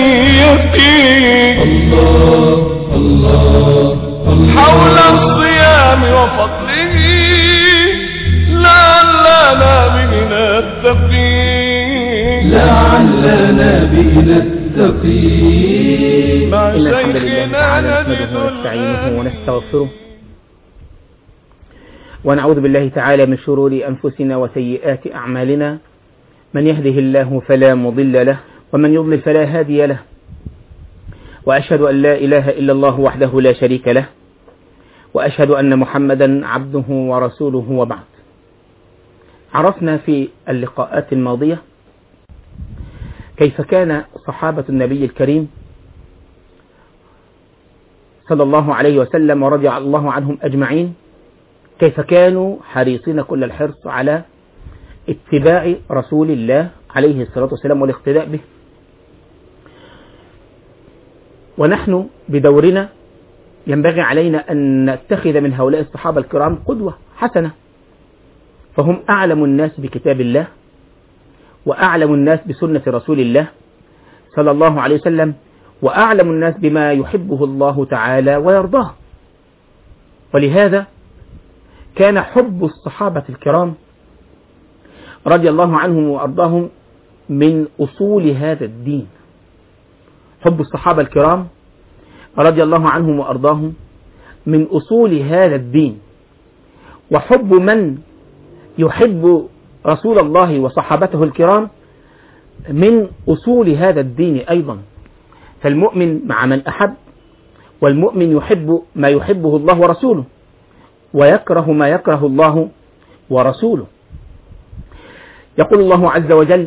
يقين الله الله الله حول الصيام وفضله لعلنا به نتقي لعلنا به نتقي. مع إن الحمد لله شيخنا تعالى نجد نحمده ونستعينه الآن ونستغفره ونعوذ بالله تعالى من شرور أنفسنا وسيئات أعمالنا. من يهده الله فلا مضل له ومن يضلل فلا هادي له، وأشهد أن لا إله إلا الله وحده لا شريك له، وأشهد أن محمدا عبده ورسوله. وبعد، عرفنا في اللقاءات الماضية كيف كان صحابة النبي الكريم صلى الله عليه وسلم ورضي الله عنهم أجمعين، كيف كانوا حريصين كل الحرص على اتباع رسول الله عليه الصلاة والسلام والاقتداء به. ونحن بدورنا ينبغي علينا أن نتخذ من هؤلاء الصحابة الكرام قدوة حسنة، فهم أعلم الناس بكتاب الله وأعلم الناس بسنة رسول الله صلى الله عليه وسلم، وأعلم الناس بما يحبه الله تعالى ويرضاه. ولهذا كان حب الصحابة الكرام رضي الله عنهم وأرضاهم من أصول هذا الدين. حب الصحابة الكرام رضي الله عنهم وأرضاهم من أصول هذا الدين، وحب من يحب رسول الله وصحابته الكرام من أصول هذا الدين أيضا. فالمؤمن مع من أحب، والمؤمن يحب ما يحبه الله ورسوله، ويكره ما يكره الله ورسوله. يقول الله عز وجل: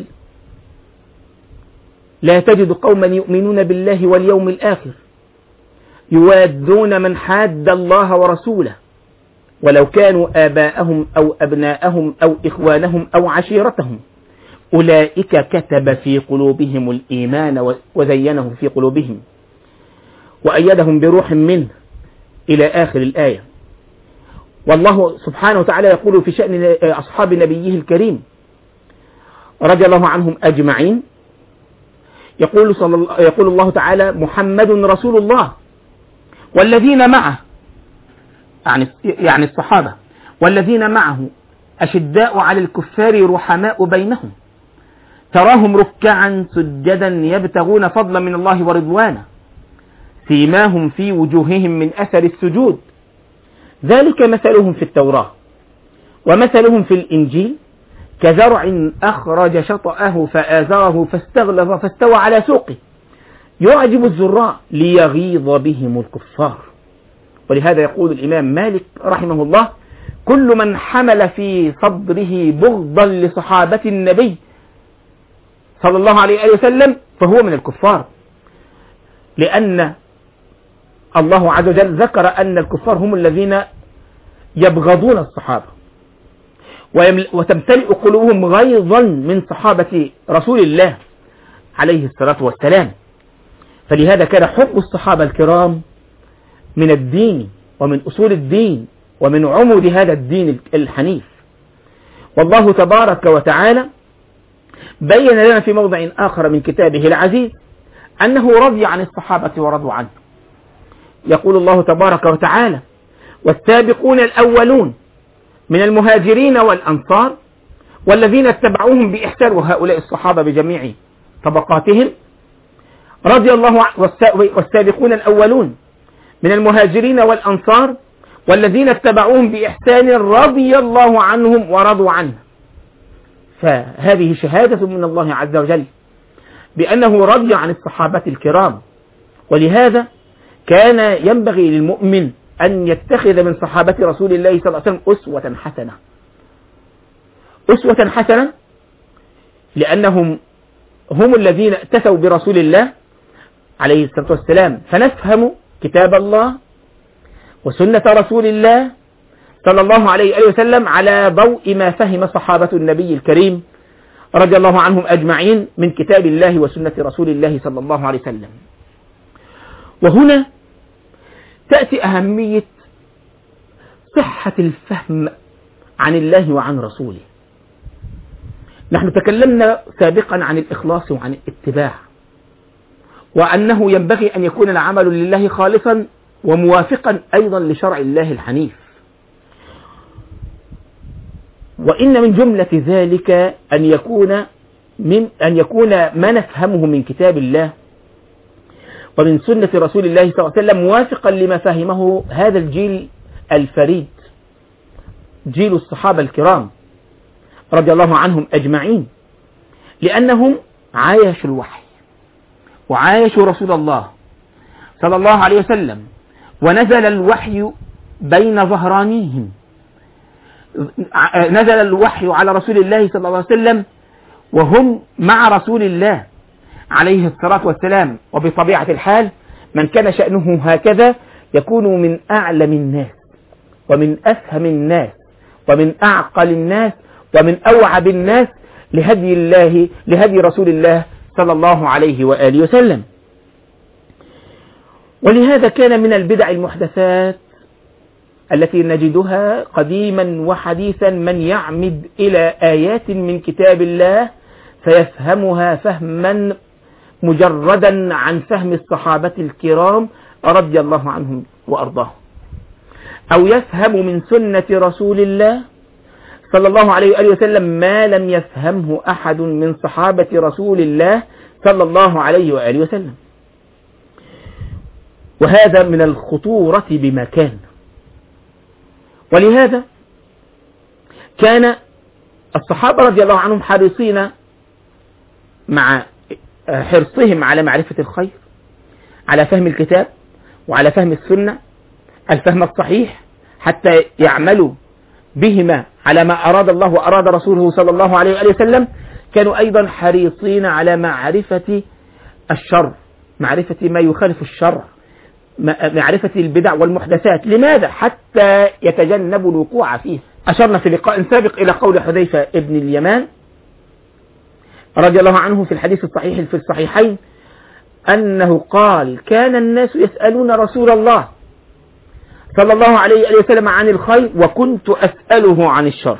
لا تجد قوما يؤمنون بالله واليوم الآخر يوادون من حاد الله ورسوله ولو كانوا آباءهم أو أبناءهم أو إخوانهم أو عشيرتهم أولئك كتب في قلوبهم الإيمان وزينه في قلوبهم وأيدهم بروح منه إلى آخر الآية. والله سبحانه وتعالى يقول في شأن أصحاب نبيه الكريم رضي الله عنهم أجمعين، يقول الله تعالى: محمد رسول الله والذين معه، يعني الصحابة، والذين معه أشداء على الكفار رحماء بينهم تراهم ركعا سجدا يبتغون فضلا من الله ورضوانه سيماهم في وجوههم من أثر السجود ذلك مثلهم في التوراة ومثلهم في الإنجيل كزرع أخرج شطأه فآزره فاستغلظ فاستوى على سوقه يعجب الزراع ليغيظ بهم الكفار. ولهذا يقول الإمام مالك رحمه الله: كل من حمل في صدره بغضا لصحابة النبي صلى الله عليه وسلم فهو من الكفار، لأن الله عز وجل ذكر أن الكفار هم الذين يبغضون الصحابة وتمتلئ قلوبهم غيظا من صحابة رسول الله عليه الصلاة والسلام. فلهذا كان حب الصحابة الكرام من الدين ومن أصول الدين ومن عمود هذا الدين الحنيف. والله تبارك وتعالى بين لنا في موضع آخر من كتابه العزيز أنه رضي عن الصحابة ورضوا عنه. يقول الله تبارك وتعالى: والسابقون الأولون من المهاجرين والأنصار والذين اتبعوهم بإحسان، وهؤلاء الصحابة بجميع طبقاتهم رضي الله والسابقون الأولون من المهاجرين والأنصار والذين اتبعوهم بإحسان رضي الله عنهم ورضوا عنه. فهذه شهادة من الله عز وجل بأنه رضي عن الصحابة الكرام. ولهذا كان ينبغي للمؤمن أن يتخذ من صحابة رسول الله صلى الله عليه وسلم أسوة حسنة، أسوة حسنة، لأنهم هم الذين اتسوا برسول الله عليه الصلاة والسلام، فنفهم كتاب الله وسنة رسول الله صلى الله عليه وسلم على ضوء ما فهم صحابة النبي الكريم رضي الله عنهم أجمعين من كتاب الله وسنة رسول الله صلى الله عليه وسلم. وهنا تأتي أهمية صحة الفهم عن الله وعن رسوله. نحن تكلمنا سابقا عن الإخلاص وعن الاتباع، وأنه ينبغي أن يكون العمل لله خالصا وموافقا أيضا لشرع الله الحنيف. وإن من جملة ذلك أن يكون ما نفهمه من كتاب الله ومن سنة رسول الله صلى الله عليه وسلم موافقا لما فهمه هذا الجيل الفريد، جيل الصحابة الكرام رضي الله عنهم أجمعين، لأنهم عايشوا الوحي وعايشوا رسول الله صلى الله عليه وسلم، ونزل الوحي بين ظهرانيهم، نزل الوحي على رسول الله صلى الله عليه وسلم وهم مع رسول الله عليه الصلاة والسلام. وبطبيعة الحال من كان شأنه هكذا يكون من أعلم الناس ومن أفهم الناس ومن أعقل الناس ومن أوعب الناس لهدي رسول الله صلى الله عليه وآله وسلم. ولهذا كان من البدع المحدثات التي نجدها قديما وحديثا من يعمد إلى آيات من كتاب الله فيفهمها فهما مجردا عن فهم الصحابة الكرام رضي الله عنهم وأرضاهم، أو يفهم من سنة رسول الله صلى الله عليه وآله وسلم ما لم يفهمه أحد من صحابة رسول الله صلى الله عليه وآله وسلم. وهذا من الخطورة بمكان. ولهذا كان الصحابة رضي الله عنهم حريصين مع حرصهم على معرفة الخير، على فهم الكتاب وعلى فهم السنة الفهم الصحيح، حتى يعملوا بهما على ما أراد الله وأراد رسوله صلى الله عليه وآله وسلم. كانوا أيضا حريصين على معرفة الشر، معرفة ما يخالف الشرع، معرفة البدع والمحدثات. لماذا؟ حتى يتجنبوا الوقوع فيه. أشرنا في لقاء سابق إلى قول حذيفة ابن اليمان رضي الله عنه في الحديث الصحيح في الصحيحين أنه قال: كان الناس يسألون رسول الله صلى الله عليه وسلم عن الخير وكنت أسأله عن الشر.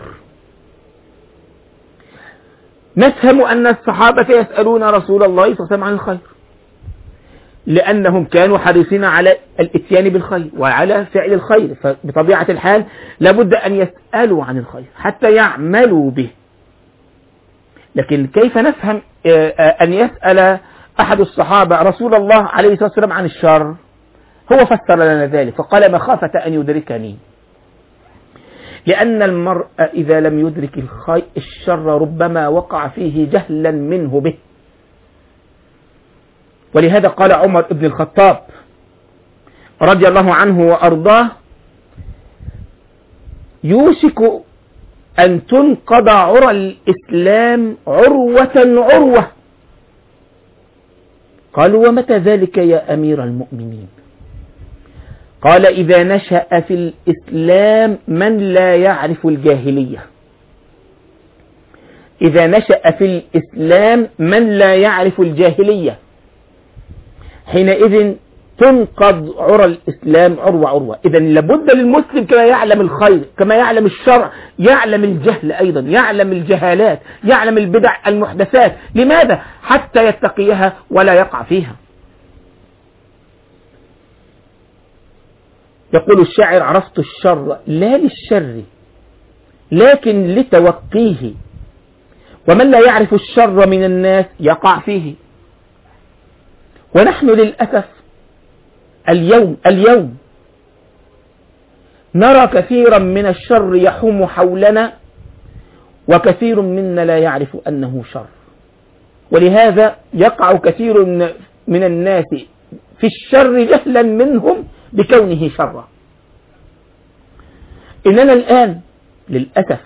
نفهم أن الصحابة يسألون رسول الله صلى الله عليه وسلم عن الخير لأنهم كانوا حريصين على الاتيان بالخير وعلى فعل الخير، فبطبيعة الحال لابد أن يسألوا عن الخير حتى يعملوا به. لكن كيف نفهم أن يسأل أحد الصحابة رسول الله عليه الصلاة والسلام عن الشر؟ هو فسر لنا ذلك فقال: مخافة أن يدركني، لأن المرء إذا لم يدرك الشر ربما وقع فيه جهلا منه به. ولهذا قال عمر بن الخطاب رضي الله عنه وأرضاه: يوشك أن تنقض عرى الإسلام عروة عروة. قالوا: ومتى ذلك يا أمير المؤمنين؟ قال: إذا نشأ في الإسلام من لا يعرف الجاهلية. إذا نشأ في الإسلام من لا يعرف الجاهلية، حينئذ تنقض عرى الإسلام عروة عروة. إذا لابد للمسلم كما يعلم الخير كما يعلم الشرع يعلم الجهل أيضا، يعلم الجهالات، يعلم البدع المحدثات. لماذا؟ حتى يتقيها ولا يقع فيها. يقول الشاعر: عرفت الشر لا للشر لكن لتوقيه، ومن لا يعرف الشر من الناس يقع فيه. ونحن للأسف اليوم نرى كثيرا من الشر يحوم حولنا، وكثير منا لا يعرف أنه شر، ولهذا يقع كثير من الناس في الشر جهلا منهم بكونه شرا. إننا الآن للأسف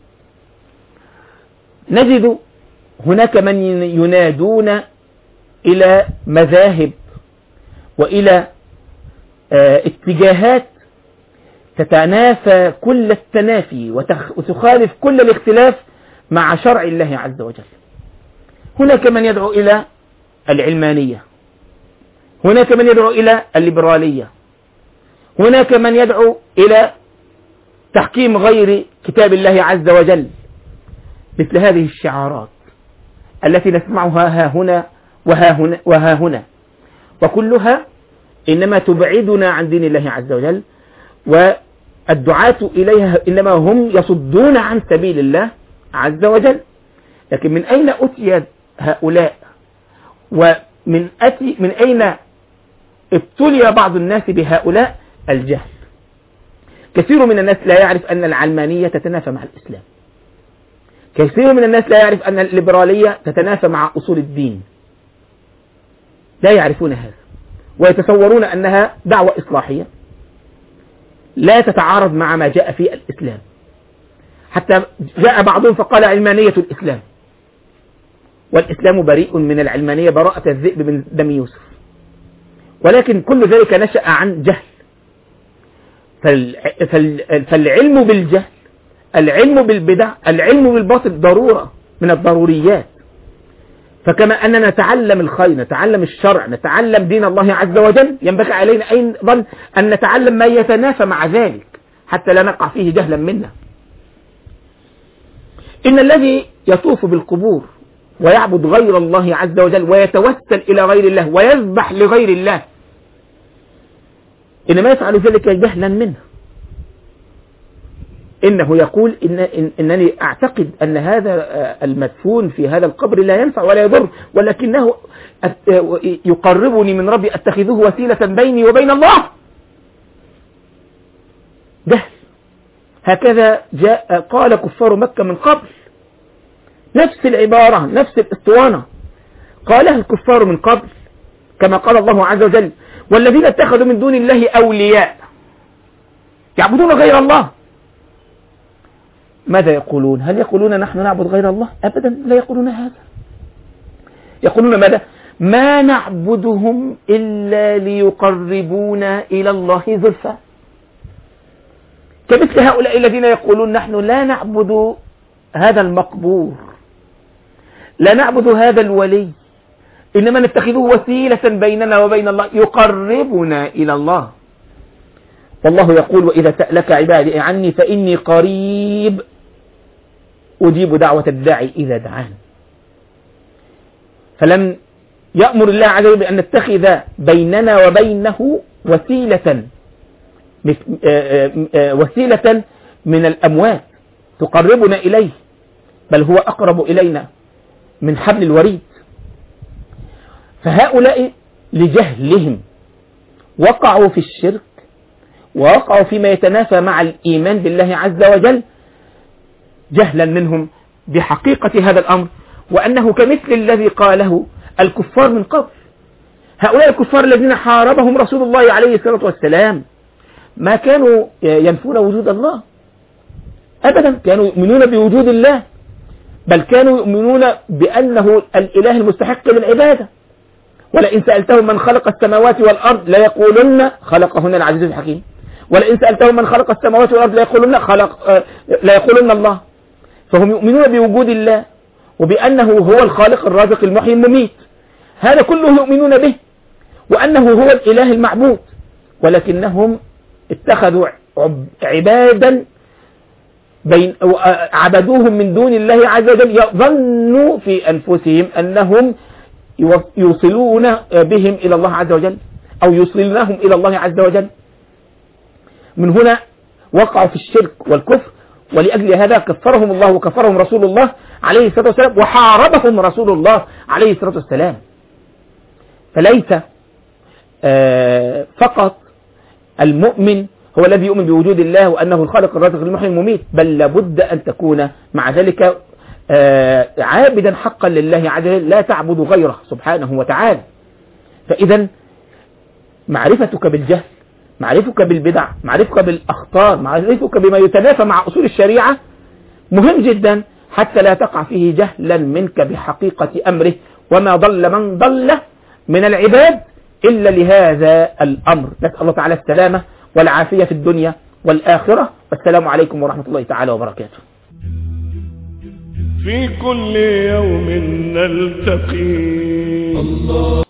نجد هناك من ينادون إلى مذاهب وإلى اتجاهات تتنافى كل التنافي وتخالف كل الاختلاف مع شرع الله عز وجل. هناك من يدعو إلى العلمانية، هناك من يدعو إلى الليبرالية، هناك من يدعو إلى تحكيم غير كتاب الله عز وجل. مثل هذه الشعارات التي نسمعها ها هنا وها هنا وكلها إنما تبعدنا عن دين الله عز وجل، والدعاة إليها إنما هم يصدون عن سبيل الله عز وجل. لكن من أين أتي هؤلاء، ومن أين ابتلي بعض الناس بهؤلاء؟ الجهل. كثير من الناس لا يعرف أن العلمانية تتنافى مع الإسلام، كثير من الناس لا يعرف أن الليبرالية تتنافى مع أصول الدين، لا يعرفون هذا، ويتصورون أنها دعوة إصلاحية لا تتعارض مع ما جاء في الإسلام. حتى جاء بعضهم فقال علمانية الإسلام، والإسلام بريء من العلمانية براءة الذئب من دم يوسف. ولكن كل ذلك نشأ عن جهل. فالعلم بالجهل، العلم بالبدع، العلم بالباطل ضرورة من الضروريات. فكما أننا نتعلم الخير، نتعلم الشرع، نتعلم دين الله عز وجل، ينبغي علينا أيضا أن نتعلم ما يتنافى مع ذلك حتى لا نقع فيه جهلا منا. إن الذي يطوف بالقبور ويعبد غير الله عز وجل ويتوسل إلى غير الله ويذبح لغير الله إنما يفعل ذلك جهلا منه. إنه يقول إنني أعتقد أن هذا المدفون في هذا القبر لا ينفع ولا يضر، ولكنه يقربني من ربي، أتخذه وسيلة بيني وبين الله. جهل. هكذا قال كفار مكة من قبل، نفس العبارة، نفس الاسطوانة قالها الكفار من قبل، كما قال الله عز وجل: والذين اتخذوا من دون الله أولياء يعبدون غير الله. ماذا يقولون؟ هل يقولون نحن نعبد غير الله؟ أبدا لا يقولون هذا. يقولون ماذا؟ ما نعبدهم إلا ليقربونا إلى الله زلفى. كمثل هؤلاء الذين يقولون نحن لا نعبد هذا المقبور، لا نعبد هذا الولي، إنما نتخذه وسيلة بيننا وبين الله يقربنا إلى الله. والله يقول: وإذا سألك عبادي عني فإني قريب أجيب دعوة الداعي إذا دعان. فلم يأمر الله عز وجل بأن نتخذ بيننا وبينه وسيلة من الأموات تقربنا إليه، بل هو أقرب إلينا من حبل الوريد. فهؤلاء لجهلهم وقعوا في الشرك، ووقعوا فيما يتنافى مع الإيمان بالله عز وجل، جهلا منهم بحقيقة هذا الأمر، وأنه كمثل الذي قاله الكفار من قبل. هؤلاء الكفار الذين حاربهم رسول الله عليه الصلاة والسلام ما كانوا ينفون وجود الله أبدا، كانوا يؤمنون بوجود الله، بل كانوا يؤمنون بأنه الإله المستحق للعبادة. ولئن سألتهم من خلق السماوات والأرض لا يقولن خلقهن العزيز الحكيم، ولئن سألتهم من خلق السماوات والأرض لا يقولن الله. فهم يؤمنون بوجود الله وبأنه هو الخالق الرازق المحيي المميت، هذا كله يؤمنون به، وأنه هو الإله المعبود. ولكنهم اتخذوا عبادا عبدوهم من دون الله عز وجل، يظنوا في أنفسهم أنهم يوصلون بهم إلى الله عز وجل أو يوصلونهم إلى الله عز وجل. من هنا وقعوا في الشرك والكفر، ولأجل هذا كفرهم الله وكفرهم رسول الله عليه الصلاة والسلام، وحاربهم رسول الله عليه الصلاة والسلام. فليس فقط المؤمن هو الذي يؤمن بوجود الله وأنه الخالق الرازق المحيي المميت، بل لابد أن تكون مع ذلك عابدا حقا لله عز وجل، لا تعبد غيره سبحانه وتعالى. فإذا معرفتك بالجهل، معرفتك بالبدع، معرفتك بالأخطار، معرفتك بما يتنافى مع أصول الشريعة مهم جدا حتى لا تقع فيه جهلا منك بحقيقة أمره. وما ضل من ضل من العباد إلا لهذا الأمر. نسأل الله تعالى السلامة والعافية في الدنيا والآخرة، والسلام عليكم ورحمة الله تعالى وبركاته. في كل يوم نلتقي